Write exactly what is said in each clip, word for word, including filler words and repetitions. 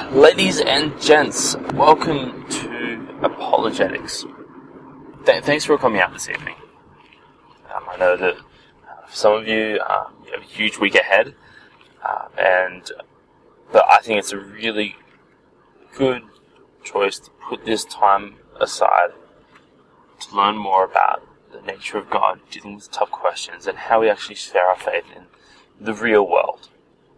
Ladies and gents, welcome to Apologetics. Th- thanks for coming out this evening. Um, I know that uh, for some of you, um, you have a huge week ahead, uh, and but I think it's a really good choice to put this time aside to learn more about the nature of God, dealing with tough questions, and how we actually share our faith in the real world.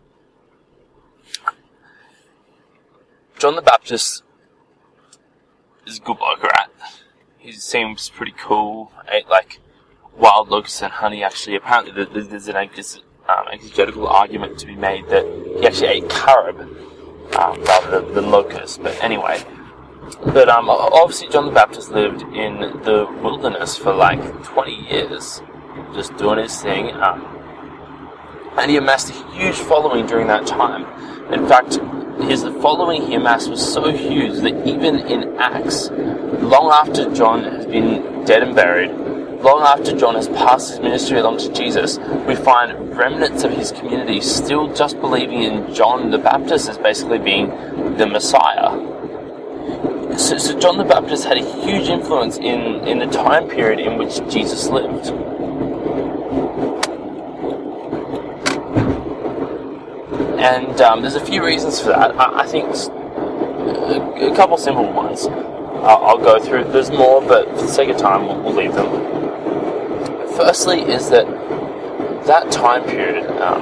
John the Baptist is a good bloke, right? He seems pretty cool, ate like wild locusts and honey. Actually, apparently there's an um, exegetical argument to be made that he actually ate carob um, rather than, than locusts. But anyway, but um, obviously John the Baptist lived in the wilderness for like twenty years, just doing his thing, um, and he amassed a huge following during that time. In fact, his following he amassed was so huge that even in Acts, long after John has been dead and buried, long after John has passed his ministry along to Jesus, we find remnants of his community still just believing in John the Baptist as basically being the Messiah. So, so John the Baptist had a huge influence in, in the time period in which Jesus lived. And um, there's a few reasons for that. I, I think a, a couple simple ones I'll, I'll go through. There's more, but for the sake of time, we'll, we'll leave them. Firstly is that that time period um,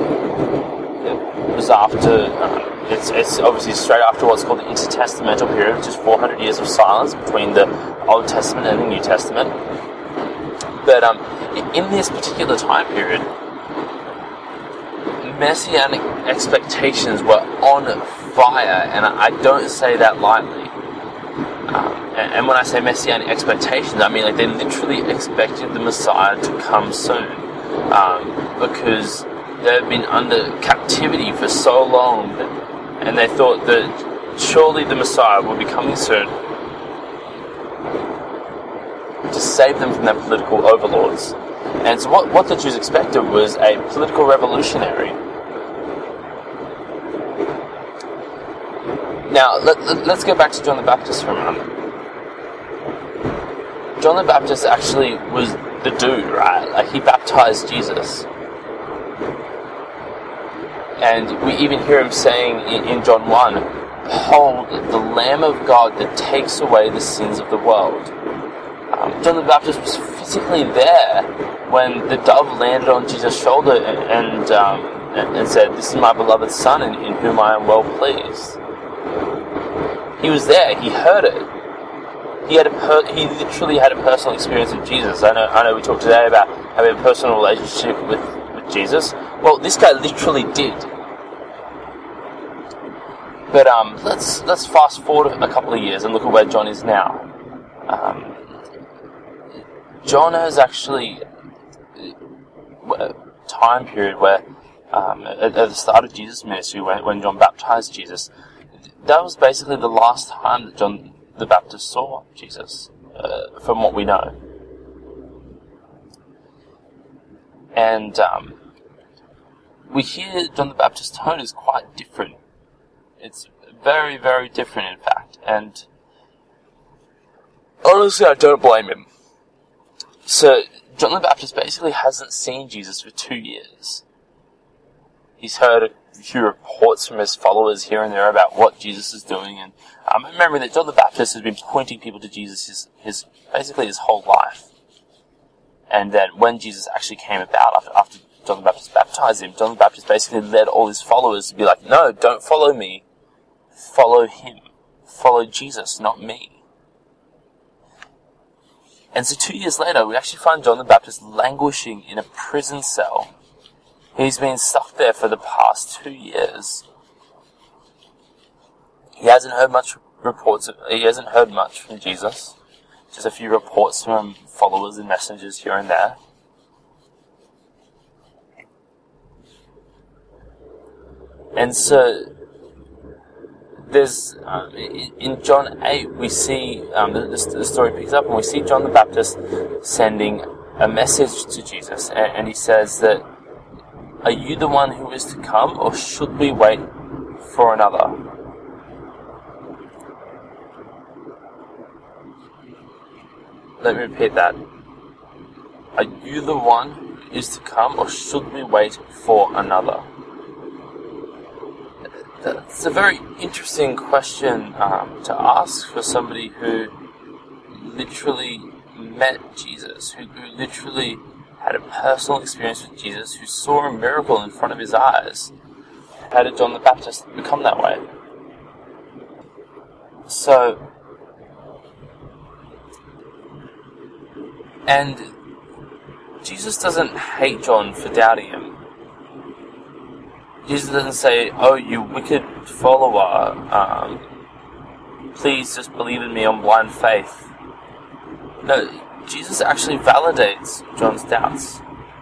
it was after, um, it's, it's obviously straight after what's called the intertestamental period, which is four hundred years of silence between the Old Testament and the New Testament. But um, in this particular time period, Messianic expectations were on fire, and I don't say that lightly. Um, and, and when I say Messianic expectations, I mean like they literally expected the Messiah to come soon, um, because they've been under captivity for so long, that, and they thought that surely the Messiah would be coming soon to save them from their political overlords. And so what, what the Jews expected was a political revolutionary. Now, let, let, let's go back to John the Baptist for a moment. John the Baptist actually was the dude, right? Like, he baptized Jesus. And we even hear him saying in, in John one, "Behold, the Lamb of God that takes away the sins of the world." Um, John the Baptist was physically there when the dove landed on Jesus' shoulder and and, um, and, and said, "This is my beloved Son in, in whom I am well pleased." He was there. He heard it. He had a per- he literally had a personal experience with Jesus. I know. I know. We talked today about having a personal relationship with, with Jesus. Well, this guy literally did. But um, let's let's fast forward a couple of years and look at where John is now. Um, John has actually a time period where, um, at, at the start of Jesus' ministry, when, when John baptized Jesus, that was basically the last time that John the Baptist saw Jesus, uh, from what we know. And um, we hear John the Baptist's tone is quite different. It's very, very different, in fact. And honestly, I don't blame him. So, John the Baptist basically hasn't seen Jesus for two years. He's heard a few reports from his followers here and there about what Jesus is doing, and um, remember that John the Baptist has been pointing people to Jesus his, his basically his whole life. And then when Jesus actually came about, after, after John the Baptist baptized him, John the Baptist basically led all his followers to be like, "No, don't follow me. Follow him. Follow Jesus, not me." And so two years later, we actually find John the Baptist languishing in a prison cell. He's been stuck there for the past two years. He hasn't heard much reports. Of, he hasn't heard much from Jesus. Just a few reports from followers and messengers here and there. And so, there's um, in John eight we see um, the, the story picks up, and we see John the Baptist sending a message to Jesus, and, and he says that, "Are you the one who is to come, or should we wait for another?" Let me repeat that. Are you the one who is to come, or should we wait for another? That's a very interesting question um, to ask for somebody who literally met Jesus, who, who literally had a personal experience with Jesus, who saw a miracle in front of his eyes. How did John the Baptist become that way? So, and Jesus doesn't hate John for doubting him. Jesus doesn't say, "Oh, you wicked follower, um, please just believe in me on blind faith." No, Jesus actually validates John's doubts.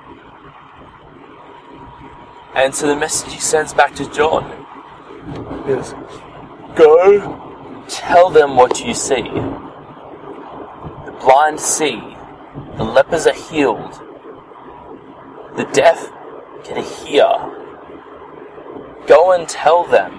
And so the message he sends back to John is, "Go, tell them what you see. The blind see, the lepers are healed, the deaf can hear. Go and tell them."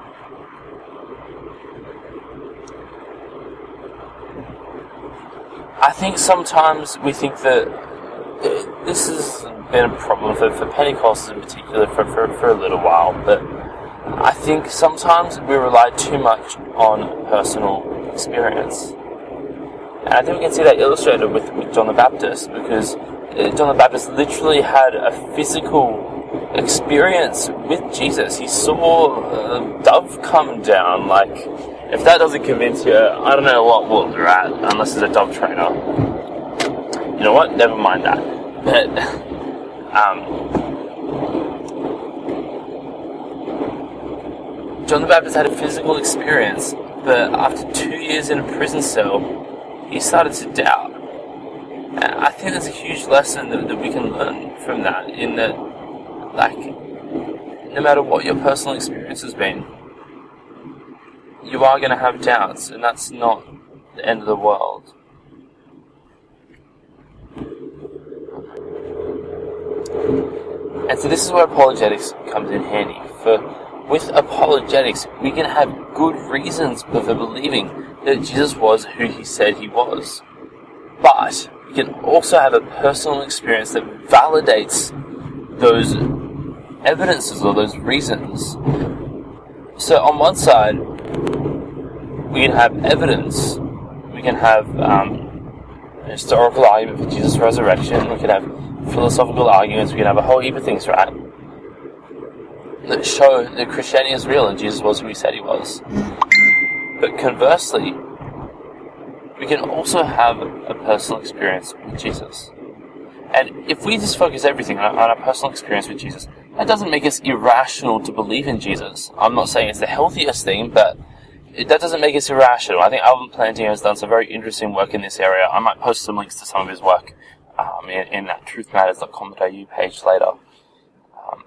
I think sometimes we think that this has been a problem for, for Pentecostals in particular for, for, for a little while, but I think sometimes we rely too much on personal experience. And I think we can see that illustrated with, with John the Baptist, because John the Baptist literally had a physical experience with Jesus. He saw a dove come down. Like, if that doesn't convince you, I don't know what will, right? Unless it's a dove trainer. You know what? Never mind that. But, um, John the Baptist had a physical experience, but after two years in a prison cell, he started to doubt. And I think there's a huge lesson that, that we can learn from that, in that, like, no matter what your personal experience has been, you are going to have doubts, and that's not the end of the world. And so this is where apologetics comes in handy. For with apologetics, we can have good reasons for believing that Jesus was who he said he was. But we can also have a personal experience that validates those evidences or those reasons. So on one side, we can have evidence. We can have um, a historical argument for Jesus' resurrection. We can have philosophical arguments. We can have a whole heap of things, right, that show that Christianity is real and Jesus was who he said he was. But conversely, we can also have a personal experience with Jesus. And if we just focus everything on our personal experience with Jesus, that doesn't make us irrational to believe in Jesus. I'm not saying it's the healthiest thing, but it, that doesn't make us irrational. I think Alvin Plantinga has done some very interesting work in this area. I might post some links to some of his work um, in, in that truth matters dot com dot a u page later. Um,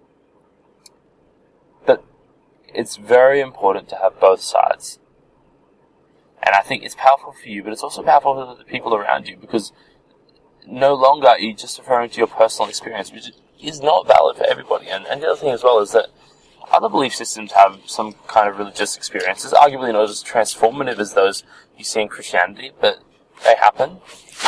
but it's very important to have both sides. And I think it's powerful for you, but it's also powerful for the people around you, because no longer are you just referring to your personal experience, which is not valid for everybody. And, and the other thing as well is that other belief systems have some kind of religious experiences, arguably not as transformative as those you see in Christianity, but they happen.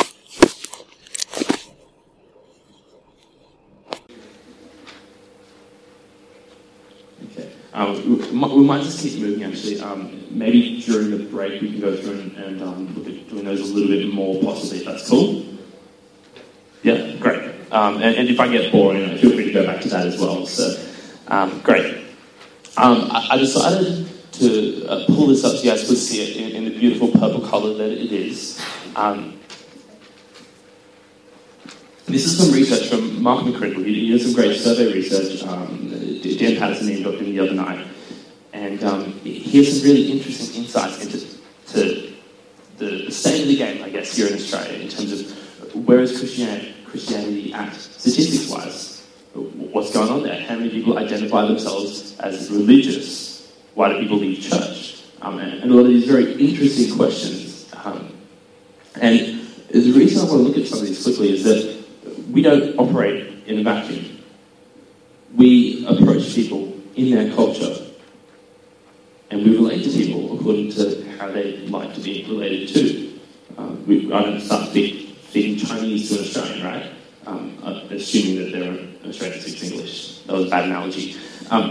Okay. Um, we, we might just keep moving, actually. Um, maybe during the break we can go through and, and um, look at doing those a little bit more, possibly, if that's cool. Yeah, great. Um, and, and if I get boring, feel free to go back to that as well. So, um, great. Um, I, I decided to uh, pull this up so you guys could see it in, in the beautiful purple colour that it is. Um, this is some research from Mark McCrickle. He, he did some great survey research. Um, Dan Patterson interviewed him the other night. And um, he has some really interesting insights into to the state of the game, I guess, here in Australia, in terms of where is Christianity, Christianity at statistics-wise? What's going on there? How many people identify themselves as religious? Why do people leave church? Um, and, and a lot of these very interesting questions. Um, and the reason I want to look at some of these quickly is that we don't operate in a vacuum. We approach people in their culture, and we relate to people according to how they like to be related to. Um, we, I don't start speak, speaking Chinese to an Australian, right? Um, assuming that they're an Australian speaks English. That was a bad analogy. Um,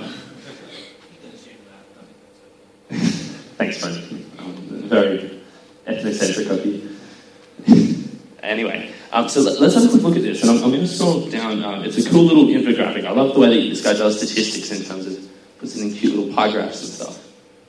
thanks, friend. Um, very ethnocentric of you. Anyway, um, so let, let's have a quick look at this. And I'm, I'm going to scroll down. Um, it's a cool little infographic. I love the way that this guy does statistics in terms of puts in cute little pie graphs and stuff.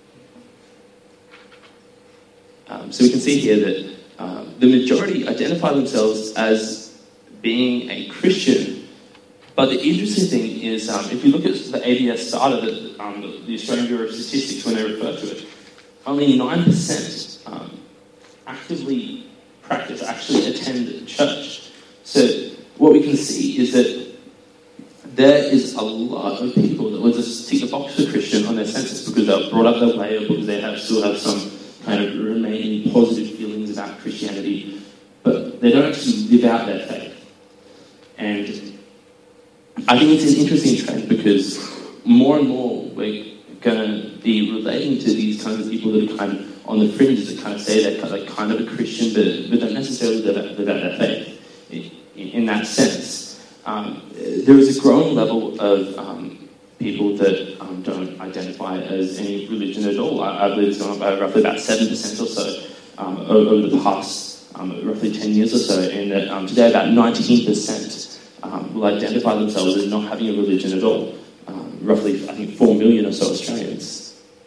Um, so we can see here that um, the majority identify themselves as being a Christian. But the interesting thing is, um, if you look at the A B S data, that, um, the Australian Bureau of Statistics, when they refer to it, only nine percent um, actively practice, actually attend church. So what we can see is that there is a lot of people that will just tick the box for Christian on their census because they're brought up that way or because they have, still have some kind of remaining positive feelings about Christianity, but they don't actually live out their faith. And I think it's an interesting trend because more and more we're going to be relating to these kinds of people that are kind of on the fringes that kind of say they're like kind of a Christian, but, but don't necessarily live out, live out their faith in, in that sense. Um, there is a growing level of um, people that um, don't identify as any religion at all. I, I believe it's gone up by roughly about seven percent or so um, over the past um, roughly ten years or so, and that um, today about nineteen percent um, will identify themselves as not having a religion at all. Um, roughly, I think, four million or so Australians.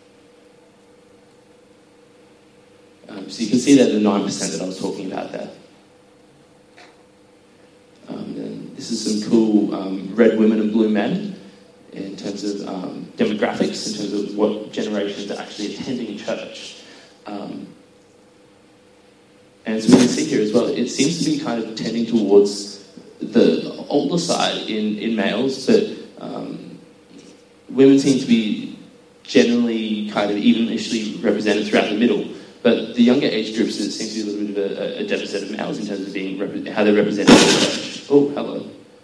Um, so you can see that the nine percent that I was talking about there. Um, and this is some cool um, red women and blue men in terms of um, demographics, in terms of what generations are actually attending church. Um, and so we can see here as well, it seems to be kind of tending towards the older side in, in males, but um, women seem to be generally kind of evenly represented throughout the middle. But the younger age groups, it seems to be a little bit of a, a deficit of males in terms of being rep- how they're represented in the church. Oh, hello.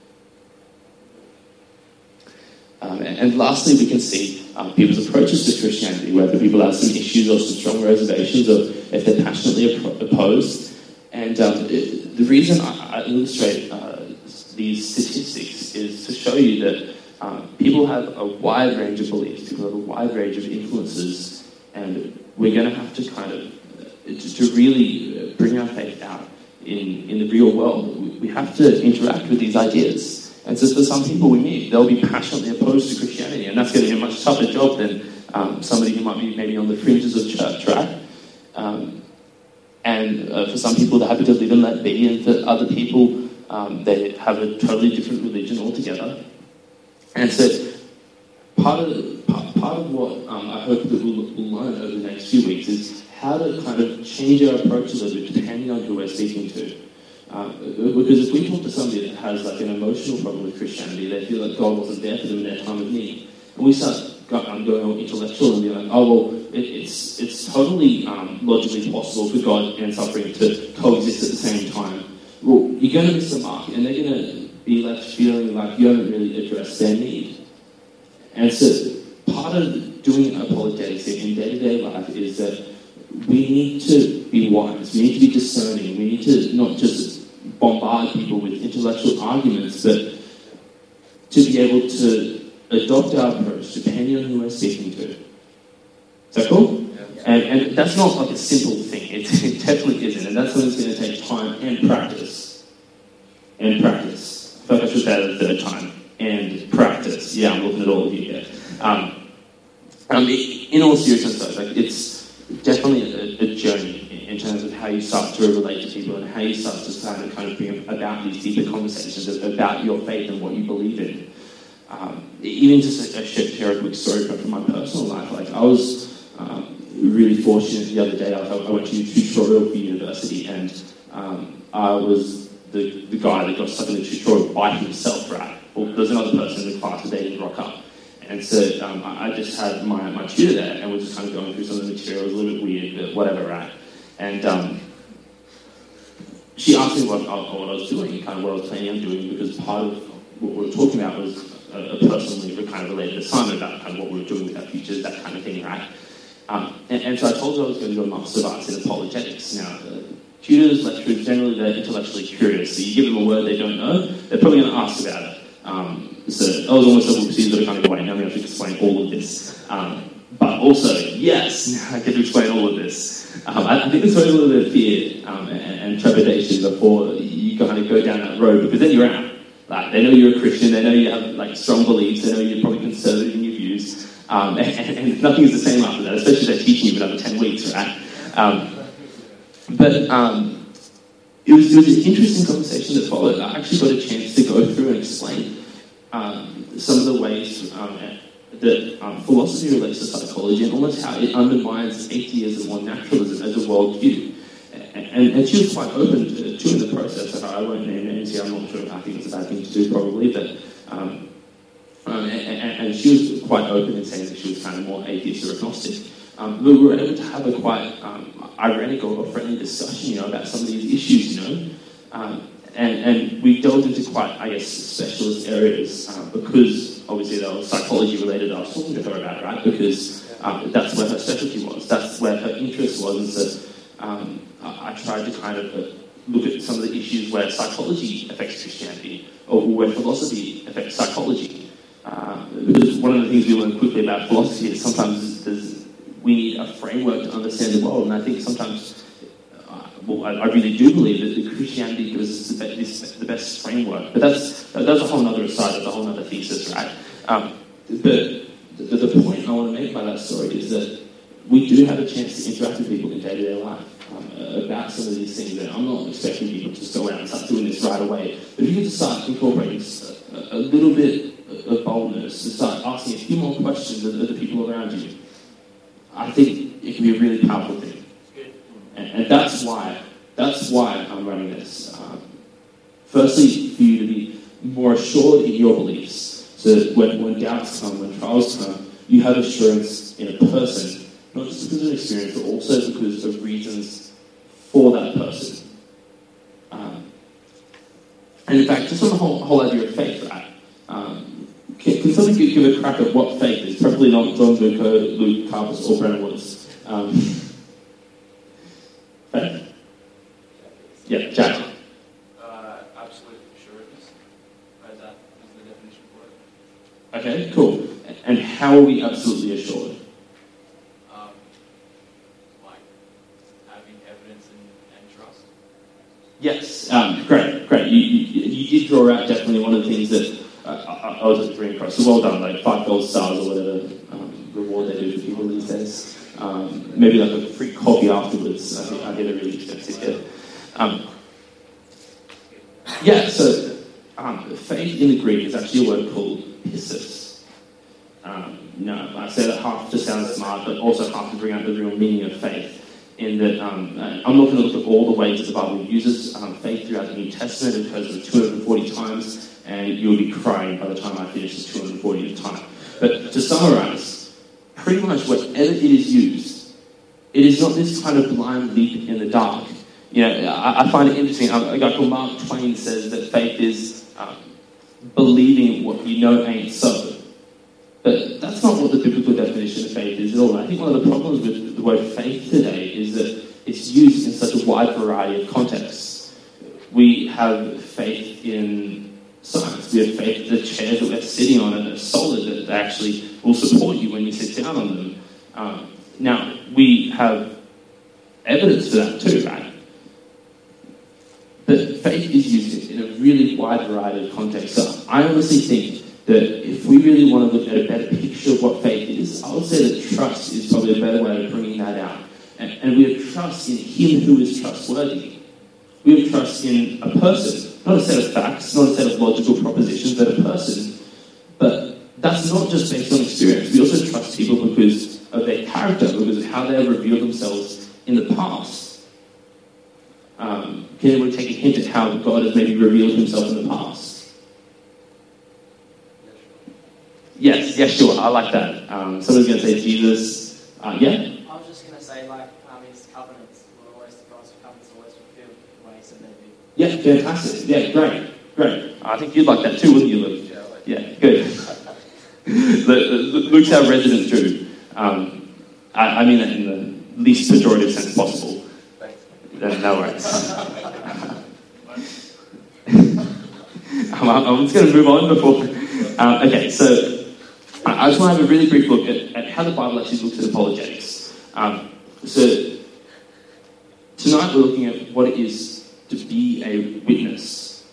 Um, and, and lastly, we can see um, people's approaches to Christianity, whether people have some issues or some strong reservations, or if they're passionately op- opposed. And um, it, the reason I, I illustrate uh, these statistics is to show you that um, people have a wide range of beliefs, people have a wide range of influences, and we're going to have to kind of, to, to really bring our faith out in, in the real world. We have to interact with these ideas. And so for some people we meet, they'll be passionately opposed to Christianity, and that's going to be a much tougher job than um, somebody who might be maybe on the fringes of church, right? Um, and uh, for some people, they're happy to live and let be, and for other people, um, they have a totally different religion altogether. And so part of part, part of what um, I hope that we'll, we'll learn over the next few weeks is how to kind of change our approach a little bit depending on who we're speaking to. Um, because if we talk to somebody that has like an emotional problem with Christianity, they feel like God wasn't there for them in their time of need, and we start um, going all intellectual and be like, oh well, it, it's it's totally um, logically possible for God and suffering to coexist at the same time. Well, you're going to miss the mark, and they're going to be left feeling like you haven't really addressed their need. And so part of doing apologetics in day-to-day life is that we need to be wise, we need to be discerning, we need to not just bombard people with intellectual arguments, but to be able to adopt our approach depending on who we're speaking to. Is that cool? Yeah. And, and that's not like a simple thing, it, it definitely isn't, and that's something that's going to take time and practice. And practice. I feel like I should say that a third time. And practice. Yeah, I'm looking at all of you here. Um, um, in all seriousness though, like it's definitely a, a journey in terms of how you start to relate to people and how you start to start to kind of bring about these deeper conversations about your faith and what you believe in. Um, even just a, a share a quick story from my personal life. Like I was um, really fortunate the other day. I, I went to tutorial for university, and um, I was the, the guy that got stuck in the tutorial by himself, right? Well, there's another person in the class, but they didn't rock up. And so um, I just had my, my tutor there, and we're just kind of going through some of the material. It was a little bit weird, but whatever, right? And um, she asked me what, what I was doing, kind of what I was planning on doing, because part of what we were talking about was a, a personally kind of related assignment about kind of what we were doing with our futures, that kind of thing, right? Um, and, and so I told her I was going to do a Master of Arts in Apologetics. Now, uh, tutors, lecturers, generally they're intellectually curious. So you give them a word they don't know, they're probably going to ask about it. Um, so I was almost able to see that I kind of go, wait, now I'm going to have to explain all of this. Um, but also, yes, now I get to explain all of this. Um, I, I think there's always a little bit of fear um, and, and trepidation before you kind of go down that road, because then you're out. Like, they know you're a Christian, they know you have like strong beliefs, they know you're probably conservative in your views, um, and, and nothing is the same after that, especially if they're teaching you for another ten weeks, right? Um, but um, it, was, it was an interesting conversation that followed. I actually got a chance to go through and explain um, some of the ways um, that um, philosophy relates to psychology and almost how it undermines atheism or naturalism as a worldview. And, and she was quite open to, to in the process. I won't name names here, I'm not sure. I think it's a bad thing to do probably, but um, um, and, and, and she was quite open in saying that she was kind of more atheist or agnostic. Um, but we were able to have a quite um, ironic or friendly discussion, you know, about some of these issues, you know. Um, and, and we delved into quite, I guess, specialist areas uh, because obviously they were psychology related. I was talking to her about, right? Because um, that's where her specialty was. That's where her interest was. And so um, I, I tried to kind of uh, look at some of the issues where psychology affects Christianity or where philosophy affects psychology. Uh, because one of the things we learn quickly about philosophy is sometimes there's we need a framework to understand the world, and I think sometimes, uh, well, I, I really do believe that the Christianity gives us the best, the best framework. But that's that's a whole other aside, that's a whole other thesis, right? Um, but the, the point I want to make by that story is that we do have a chance to interact with people in day-to-day life um, about some of these things. And I'm not expecting people to just go out and start doing this right away. But if you can start incorporating a, a little bit of boldness, to start asking a few more questions of the people around you, I think it can be a really powerful thing. And, and that's why that's why I'm running this. Um, firstly, for you to be more assured in your beliefs, so that when, when doubts come, when trials come, you have assurance in a person, not just because of experience, but also because of reasons for that person. Um, and in fact, just on the whole, whole idea of faith, right? Um, Can, can somebody give, give a crack at what faith is? Probably not John Luke, Luke Carpus or Brennan Woods. Um, faith? Yeah, Jack. Uh, absolute assuredness. Right, that is the definition for it. Okay, cool. And how are we absolutely assured? Um, like having evidence and, and trust. Yes, um, great, great. You, you, you did draw out definitely one of the things that Uh, I, I was at Green Cross, so well done, like five gold stars or whatever um, reward they do for people these days. Um, maybe like a free coffee afterwards. I think I get a really expensive gift. Um, yeah, so um, faith in the Greek is actually a word called pistis. Um, no, I say that half to sound smart, but also half to bring out the real meaning of faith. In that, um, I'm not going to look at all the ways that the Bible uses um, faith throughout the New Testament. It occurs two hundred forty times. And you'll be crying by the time I finish this two hundred fortieth time. But to summarize, pretty much wherever it is used, it is not this kind of blind leap in the dark. You know, I, I find it interesting. A guy called Mark Twain says that faith is um, believing what you know ain't so. But that's not what the biblical definition of faith is at all. I think one of the problems with the word faith today is that it's used in such a wide variety of contexts. We have faith in science. We have faith that the chairs that we're sitting on are solid, that they actually will support you when you sit down on them. Um, now, we have evidence for that too, right? But faith is used in a really wide variety of contexts. So I honestly think that if we really want to look at a better picture of what faith is, I would say that trust is probably a better way of bringing that out. And, and we have trust in Him who is trustworthy. We have trust in a person. Not a set of facts, not a set of logical propositions, but a person. But that's not just based on experience. We also trust people because of their character, because of how they have revealed themselves in the past. Um, can anyone take a hint at how God has maybe revealed himself in the past? Yes, yes, sure, I like that. Um, someone's going to say Jesus. Uh, yeah? I was just going to say, like, um, his covenants were always, God's covenants always fulfilled the way he said they'd be. Yeah, fantastic. Yeah, great, great. I think you'd like that too, wouldn't you, Luke? Yeah, like Yeah, good. Luke's our resident Jew. Um, I, I mean that in the least pejorative sense possible. Thanks. No, no worries. I'm, I'm just going to move on before... Um, okay, so I just want to have a really brief look at, at how the Bible actually looks at apologetics. Um, so tonight we're looking at what it is to be a witness.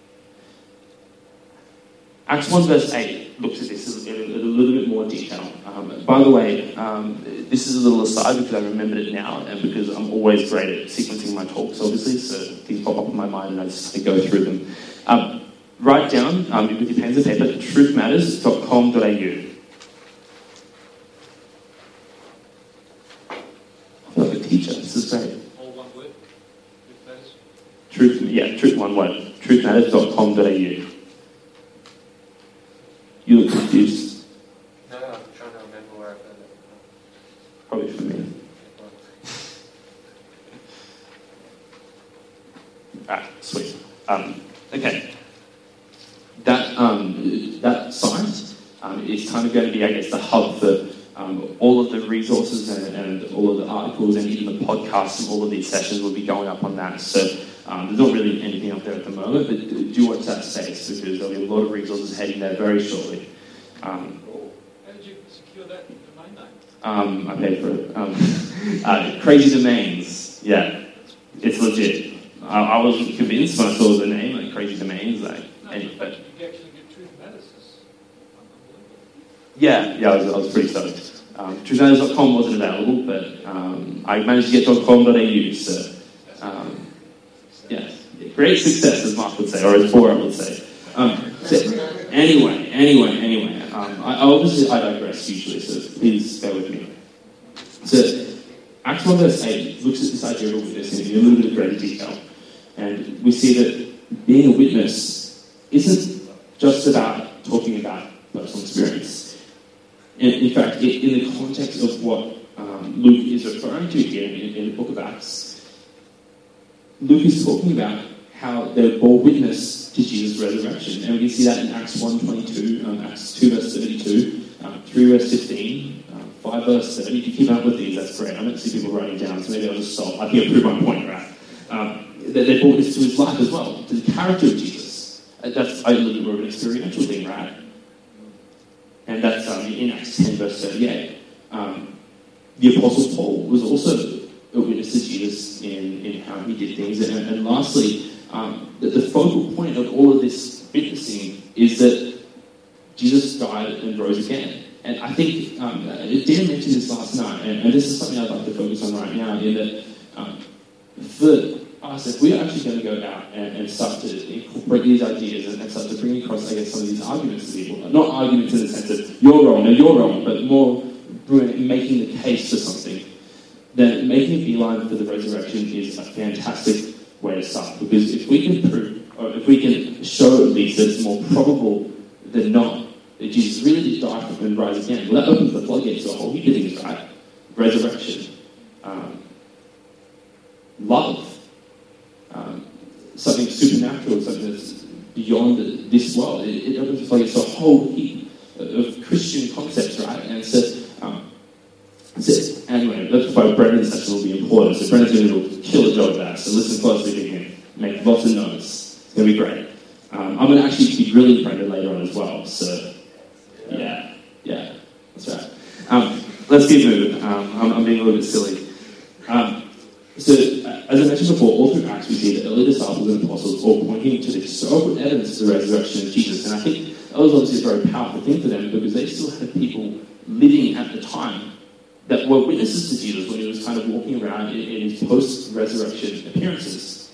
Acts one verse eight looks at this in a, in a little bit more detail. Um, by the way, um, this is a little aside because I remembered it now and because I'm always great at sequencing my talks, obviously, so things pop up in my mind and I just go through them. Um, write down, um, with your pens and paper, truth matters dot com dot a u. I feel like a teacher, this is great. All one word? Truth matters? Truth, yeah, truth, one word. truth matters dot com dot a u. You look confused. No, no, I'm trying to remember where I found it. Probably for me. Ah, sweet. Um, okay. That um, that site um, is kind of going to be, I guess, the hub for um, all of the resources and, and all of the articles and even the podcasts and all of these sessions will be going up on that. So um, there's not really anything up there at the moment, but do watch that space because there'll be a lot of resources heading there very shortly. Um, How did you secure that domain name? um, I paid for it. Um, uh, Crazy Domains. Yeah, it's legit. I, I wasn't convinced when I saw the name, like Crazy Domains. Like, No, and, the fact that you actually get Truth Matters is unbelievable. yeah, yeah, I was, I was pretty stoked. Um, truth matters dot com wasn't available, but um, I managed to get .com dot a u. So, um, yeah, great success, as Mark would say, or as Borat would say. Um, so anyway, anyway, anyway, um, I, I obviously I digress hugely, so please bear with me. So, Acts one verse eight looks at this idea of witness in a little bit of greater detail, and we see that being a witness isn't just about talking about personal experience. In, in fact, in, in the context of what um, Luke is referring to here in, in the book of Acts, Luke is talking about how they bore witness to Jesus' resurrection. And we can see that in Acts one twenty-two, um, Acts two verse thirty-two, um, three verse fifteen, um, five verse thirty. If you keep up with these, that's great. I don't see people writing down, so maybe I'll just stop. I think I'll prove my point, right? Um, they, they bore witness to his life as well, to the character of Jesus. Uh, that's a little bit more of an experiential thing, right? And that's um, in Acts ten verse thirty-eight. Um, the Apostle Paul was also a witness to Jesus in, in how he did things. And, and lastly, Um, the, the focal point of all of this witnessing is that Jesus died and rose again. And I think, um, Dan mentioned this last night, and, and this is something I'd like to focus on right now, in that um, for us, if we're actually going to go out and, and start to incorporate these ideas and, and start to bring across, I guess, some of these arguments to people, not arguments in the sense of you're wrong, no, you're wrong, but more making the case for something, then making a beeline for the resurrection is a fantastic way to start, because if we can prove, or if we can show at least that it's more probable than not that Jesus really did die and rise again, well, that opens the floodgates to a whole heap of things, right? Resurrection, um, love, um, something supernatural, something that's beyond this world. It, it opens the floodgates to a whole heap of Christian concepts, right? And so, um, so anyway, that's why Brendan's session will be important. So Brendan's going to do a killer job at that. So listen closely to him. Make lots of notes. It's going to be great. Um, I'm going to actually be grilling Brendan later on as well. So, yeah, yeah, that's right. Um, let's keep moving. Um, I'm, I'm being a little bit silly. Um, so, uh, as I mentioned before, all through Acts we see the early disciples and apostles all pointing to the historical evidence of the resurrection of Jesus. And I think that was obviously a very powerful thing for them because they still had people living at the time that were witnesses to Jesus when he was kind of walking around in, in his post-resurrection appearances.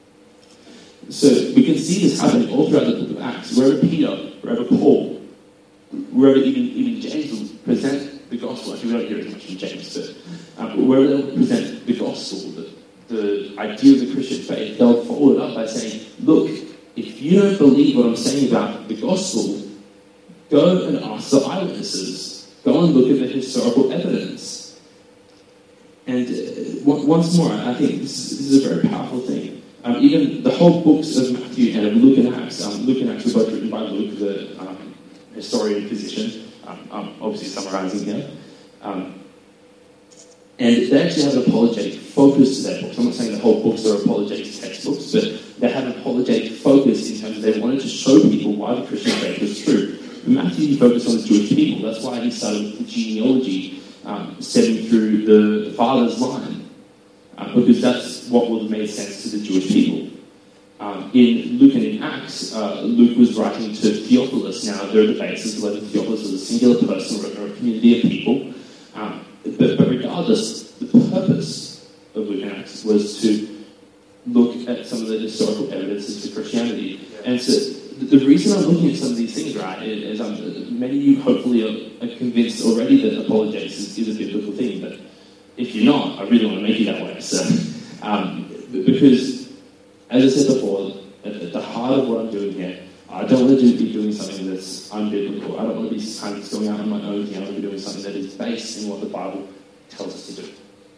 So we can see this happening all throughout the book of Acts. Wherever Peter, wherever Paul, wherever even, even James will present the gospel. Actually, we don't hear as much from James, but um, wherever they'll present the gospel, the, the idea of the Christian faith, they'll follow it up by saying, look, if you don't believe what I'm saying about the gospel, go and ask the eyewitnesses. Go and look at the historical evidence. And uh, once more, I think this is, this is a very powerful thing. Um, even the whole books of Matthew and of Luke and Acts, um, Luke and Acts were both written by Luke, the um, historian physician, um, um, obviously summarizing here. Um, And they actually have an apologetic focus to their books. I'm not saying the whole books are apologetic textbooks, but they have an apologetic focus in terms of they wanted to show people why the Christian faith was true. But Matthew, he focused on the Jewish people. That's why he started with the genealogy, um, stemming through the father's line, uh, because that's what would have made sense to the Jewish people. Um, in Luke and in Acts, uh, Luke was writing to Theophilus. Now, there are debates as to whether Theophilus was a singular person or a community of people. Um, but, but regardless, the purpose of Luke and Acts was to look at some of the historical evidences for Christianity. And so the, the reason I'm looking at some of these things, right, is um, many of you hopefully are, are convinced already that apologetics is, is a biblical thing. But if you're not, I really want to make you that way. So, um, because, as I said before, at, at the heart of what I'm doing here, I don't want to do, be doing something that's unbiblical. I don't want to be kind of going out on my own thing. I want to be doing something that is based in what the Bible tells us to do.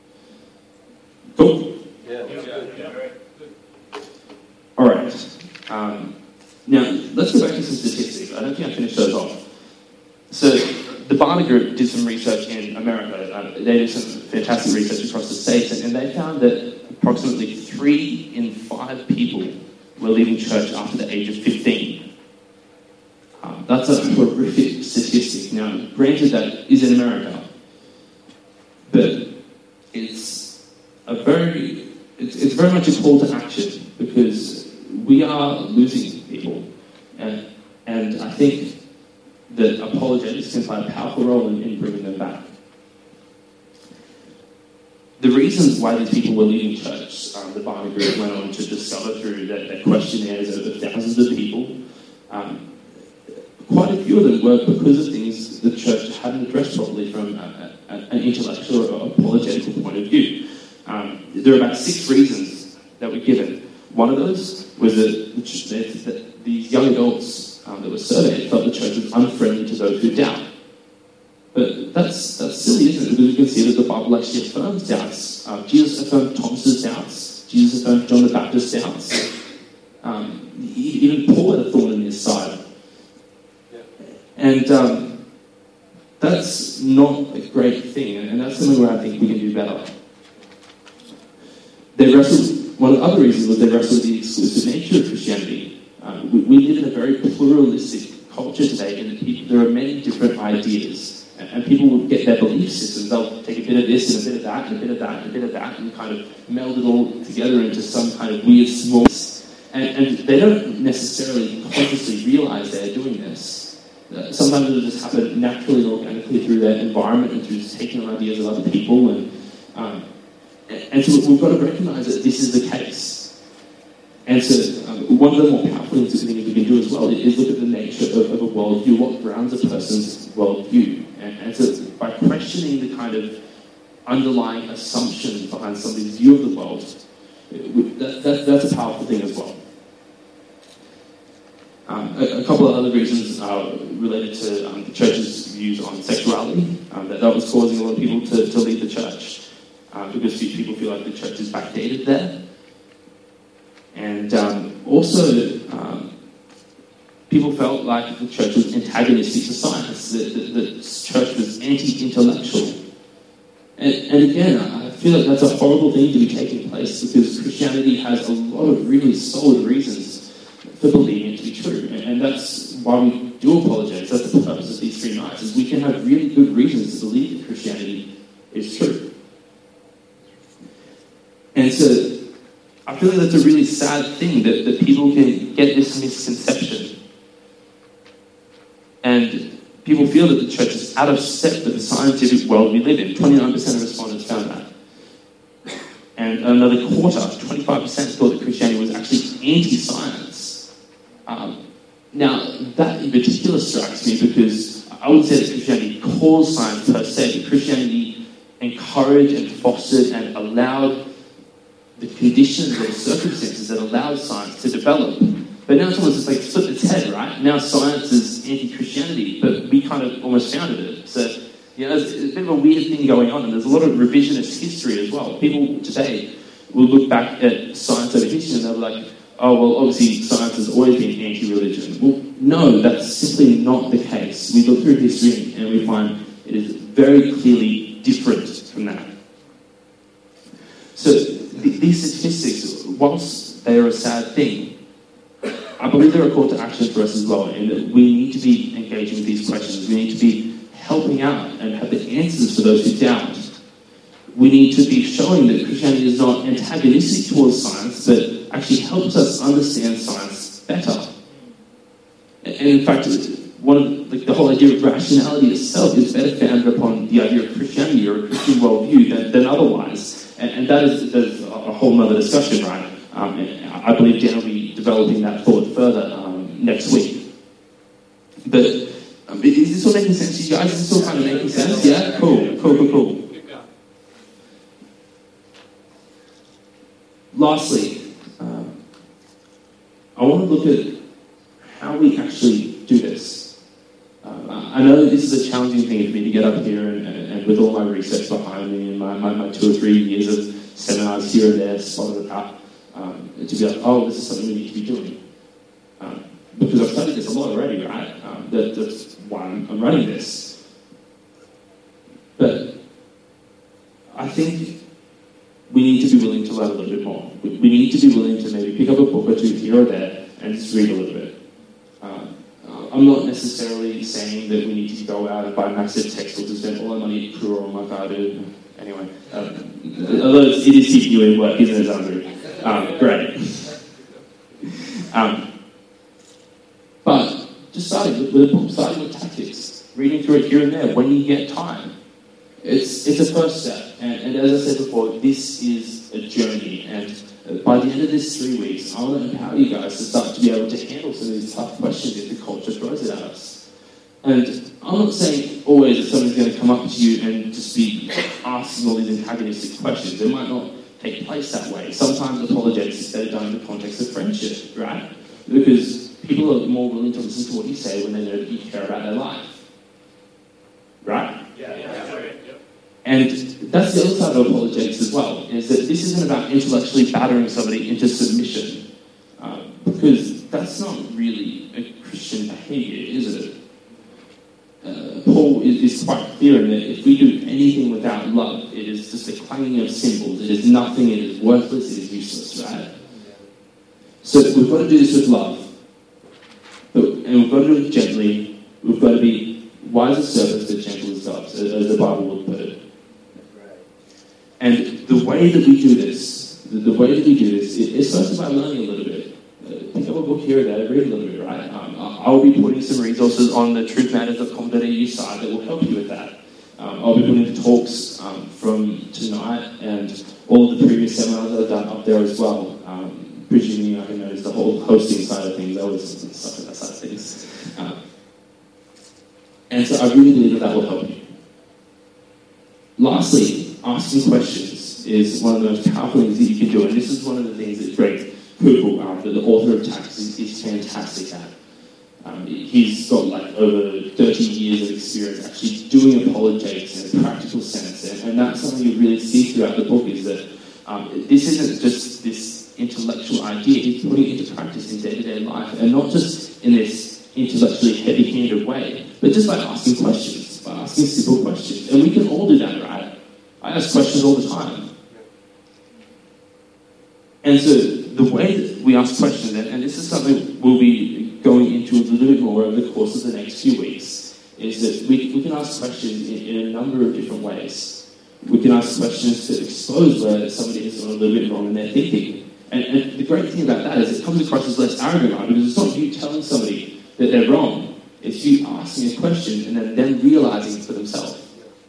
Cool? Yeah. Yeah. Yeah. All right. Um, now, let's go back to some statistics. I don't think I finished those off. So, the Barna Group did some research in America. Um, they did some fantastic research across the states, and, and they found that approximately three in five people were leaving church after the age of fifteen. Um, that's a horrific statistic. Now, granted, that is in America, but it's a very, it's, it's very much a call to action, because we are losing people, and and I think that apologetics can play a powerful role in, in bringing them back. The reasons why these people were leaving church, um, the Barna Group went on to discover through their, their questionnaires of thousands of people. Um, quite a few of them were because of things the church hadn't addressed properly from a, a, an intellectual or apologetical point of view. Um, there are about six reasons that were given. One of those was that, the, that these young adults um, that were surveyed felt the church was unfriendly to those who doubt. But that's, that's silly, isn't it? Because we can see that the Bible actually affirms doubts. Uh, Jesus affirmed Thomas's doubts. Jesus affirmed John the Baptist's doubts. Um, even Paul had a thorn in his side. Yeah. And um, that's not a great thing, and that's something where I think we can do better. They wrestled, one of the other reasons was they wrestled with the exclusive nature of Christianity. Um, we, we live in a very pluralistic culture today, in that people, there are many different ideas. And people will get their belief systems. They'll take a bit of this and a bit of that and a bit of that and a bit of that and kind of meld it all together into some kind of weird small... And, and they don't necessarily consciously realise they're doing this. Uh, sometimes it'll just happen naturally and organically through their environment and through just taking on ideas of other people. And, um, and so we've got to recognise that this is the case. And so um, one of the more powerful things that we can do as well is look at the nature of, of a worldview, what grounds a person's worldview. And, and so by questioning the kind of underlying assumptions behind somebody's view of the world, that, that, that's a powerful thing as well. Um, a, a couple of other reasons are related to um, the church's views on sexuality. Um, that, that was causing a lot of people to, to leave the church, uh, because people feel like the church is backdated there. And um, also, um, people felt like the church was antagonistic to science, that the, the church was anti-intellectual. And, and again, I feel like that's a horrible thing to be taking place, because Christianity has a lot of really solid reasons for believing it to be true. And, and that's why we do apologize. That's the purpose of these three nights, is we can have really good reasons to believe that Christianity is true. And so, I feel like that's a really sad thing, that, that people can get this misconception. And people feel that the church is out of step with the scientific world we live in. twenty-nine percent of respondents found that. And another quarter, twenty-five percent, thought that Christianity was actually anti-science. Um, now, that in particular strikes me, because I would say that Christianity caused science per se, but Christianity encouraged and fostered and allowed the conditions or the circumstances that allowed science to develop. But now it's almost just like flipped its head, right? Now science is anti-Christianity, but we kind of almost founded it. So, you know, there's a bit of a weird thing going on, and there's a lot of revisionist history as well. People today will look back at science over history and they'll be like, oh, well, obviously science has always been anti-religion. Well, no, that's simply not the case. We look through history and we find it is very clearly different from that. So th- these statistics, whilst they are a sad thing, I believe they're a call to action for us as well, and that we need to be engaging with these questions. We need to be helping out and have the answers for those who doubt. We need to be showing that Christianity is not antagonistic towards science, but actually helps us understand science better. And in fact, one of the, like the whole idea of rationality itself is better founded upon the idea of Christianity or a Christian worldview than, than otherwise. And, and that is, that is a whole other discussion, right? Um, and I believe Dan will be developing that thought further um, next week. But um, is this all making sense to you guys? Is this all kind of making sense? Yeah? Cool, cool, cool, cool. Lastly, um, I want to look at how we actually do this. Um, I know this is a challenging thing for me to get up here and, and, and with all my research behind me and my, my, my two or three years of seminars here and there spotted up, um, to be like, oh, this is something we need to be doing. Um, because I've studied this a lot already, right? Um, that, that's why I'm, I'm running this. But I think we need to be willing to learn a little bit more. We, we need to be willing to maybe pick up a book or two here or there and just read a little bit. Um, I'm not necessarily saying that we need to go out and buy massive textbooks and spend all our money at Kura or Makadu. Anyway, um, although it is keeping you in work, isn't it, Andrew? Um, great. um, but just starting with, with a book, starting with tactics, reading through it here and there when you get time. It's it's a first step, and, and as I said before, this is a journey, and by the end of this three weeks, I want to empower you guys to start to be able to handle some of these tough questions if the culture throws it at us. And I'm not saying always that somebody's going to come up to you and just be asking all these antagonistic questions. It might not take place that way. Sometimes apologetics is better done in the context of friendship, right? Because people are more willing to listen to what you say when they know that you care about their life. Right? Yeah, yeah, right. And that's the other side of apologetics as well, is that this isn't about intellectually battering somebody into submission. Um, because that's not really a Christian behaviour, is it? Uh, Paul is, is quite clear in that if we do anything without love, it is just a clanging of cymbals. It is nothing, it is worthless, it is useless, right? So we've got to do this with love. But, and we've got to do it gently. We've got to be wise as serpents, but gentle as doves, as the Bible would put it. And the way that we do this, the, the way that we do this, it, it's first about learning a little bit. Uh, pick up a book here or there, read a little bit, right? Um, I'll be putting some resources on the truth matters dot com dot a u site that will help you with that. Um, I'll be putting the talks um, from tonight and all of the previous seminars that I've done up there as well. Um, presuming I can notice the whole hosting side of things. I always suck at that side of things. Um, and so I really believe that that will help you. Lastly, asking questions is one of the most powerful things that you can do, and this is one of the things that Greg Koukl, um, the author of Tax, is, is fantastic at. Um, he's got like over thirty years of experience actually doing apologetics in a practical sense, and, and that's something you really see throughout the book, is that um, this isn't just this intellectual idea, he's putting it into practice in day-to-day life, and not just in this intellectually heavy-handed way, but just by asking questions, by asking simple questions. And we can all do that, right? I ask questions all the time. And so the way that we ask questions, and this is something we'll be going into a little bit more over the course of the next few weeks, is that we, we can ask questions in, in a number of different ways. We can ask questions to expose where somebody has gone a little bit wrong in their thinking. And, and the great thing about that is it comes across as less arrogant, right? Because it's not you telling somebody that they're wrong. It's you asking a question and then them realising for themselves.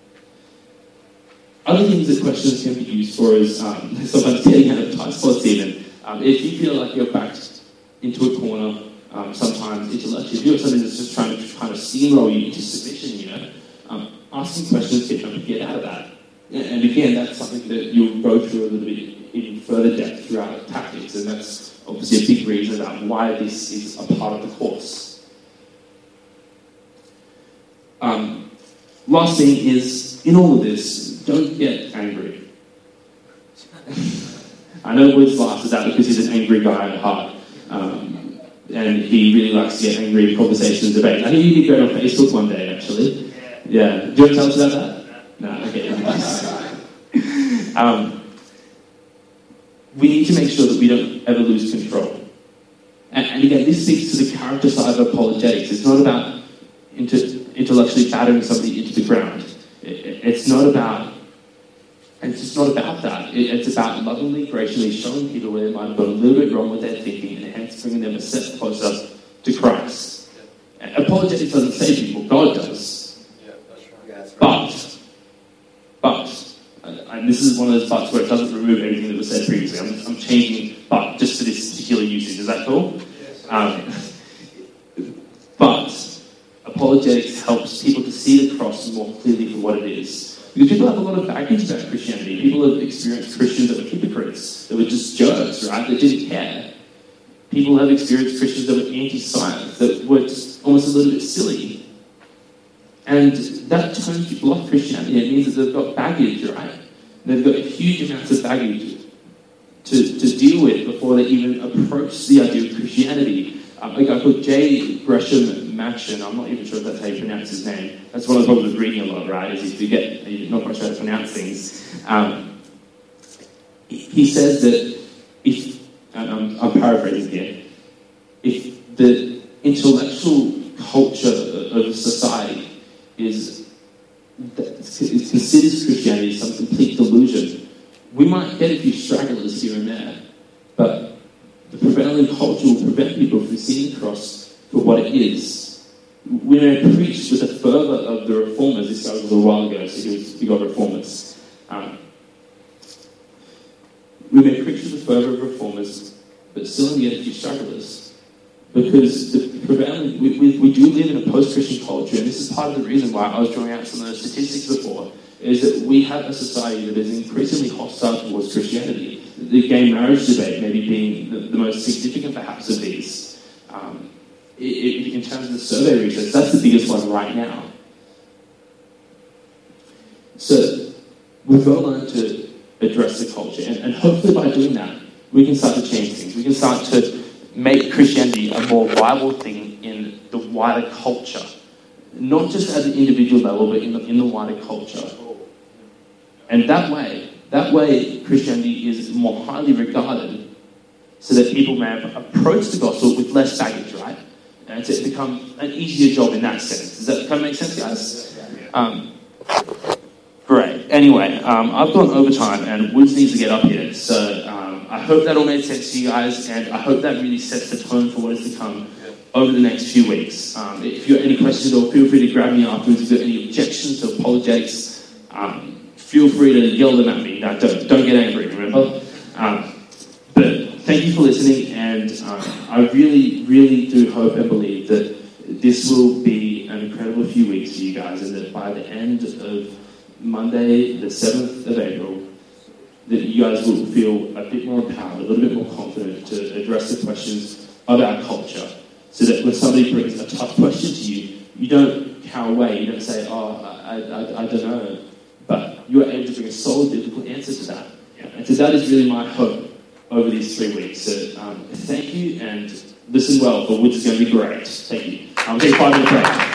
Other things that questions can be used for is um, sometimes getting out of tight spots even. Um, if you feel like you're backed into a corner, um, sometimes intellectually, if you're something that's just trying to kind of steamroll you into submission, you know, um, asking questions can help you get out of that. And again, that's something that you'll go through a little bit in further depth throughout tactics, and that's obviously a big reason about why this is a part of the course. Um, last thing is, in all of this, don't get angry. I know Woods laughs at that because he's an angry guy at heart, um, and he really likes to get angry in conversation and debate. I think you did great on Facebook one day, actually. Yeah. Do you want to tell us about that? No, okay. um, we need to make sure that we don't ever lose control. And, and again, this speaks to the character side of apologetics. It's not about inter- intellectually battering somebody into the ground. It, it, it's not about, it's just not about that. It, it's about lovingly, graciously showing people where they might have gone a little bit wrong with their thinking and hence bringing them a step closer to Christ. And apologetics doesn't save people, God does. Yeah, that's right. Yeah, that's right. But, but, and, and this is one of those parts where it doesn't remove everything that was said previously. I'm, I'm changing but just for this particular usage. Is that cool? Yes. Um, but apologetics helps people to see the cross more clearly for what it is. Because people have a lot of baggage about Christianity. People have experienced Christians that were hypocrites, that were just jerks, right, that didn't care. People have experienced Christians that were anti-science, that were just almost a little bit silly. And that turns people off Christianity. It means that they've got baggage, right? They've got huge amounts of baggage to, to deal with before they even approach the idea of Christianity. Um, a guy called J. Gresham Machen, I'm not even sure if that's how you pronounce his name. That's one of the problems with reading a lot, right, is you forget, you're not quite sure how to pronounce things. Um, he says that if, and I'm, I'm paraphrasing here, if the intellectual culture of society is, is considers Christianity as some complete delusion, we might get a few stragglers here and there, but the prevailing culture will prevent people from seeing the cross for what it is. We may preach with the fervour of the reformers. This guy was a little while ago, so he was big on reformers. Um, we may preach with the fervour of reformers, but still get a few stragglers. Because the prevailing, we, we, we do live in a post-Christian culture, and this is part of the reason why I was drawing out some of those statistics before, is that we have a society that is increasingly hostile towards Christianity. The gay marriage debate maybe being the, the most significant perhaps of these. Um, it, it, in terms of the survey research, that's the biggest one right now. So we've got to learn to address the culture, and, and hopefully by doing that, we can start to change things. We can start to make Christianity a more viable thing in the wider culture. Not just at the individual level, but in the, in the wider culture. And that way, that way Christianity is more highly regarded so that people may approach the gospel with less baggage, right? And to become an easier job in that sense. Does that kind of make sense, guys? Um, great. Anyway, um, I've gone overtime and Woods needs to get up here. So um, I hope that all made sense to you guys, and I hope that really sets the tone for what is to come over the next few weeks. Um, if you have any questions, or feel free to grab me afterwards. If you have any objections or apologetics, um, feel free to yell them at me. No, don't, don't get angry, remember? Um, but thank you for listening, and um, I really, really do hope and believe that this will be an incredible few weeks for you guys, and that by the end of Monday, the seventh of April, that you guys will feel a bit more empowered, a little bit more confident to address the questions of our culture, so that when somebody brings a tough question to you, you don't cower away, you don't say, oh, I, I, I don't know, but you are able to bring a solid biblical answer to that. And so that is really my hope over these three weeks. So um, thank you, and listen well, for which is going to be great. Thank you. I'll take five minutes break.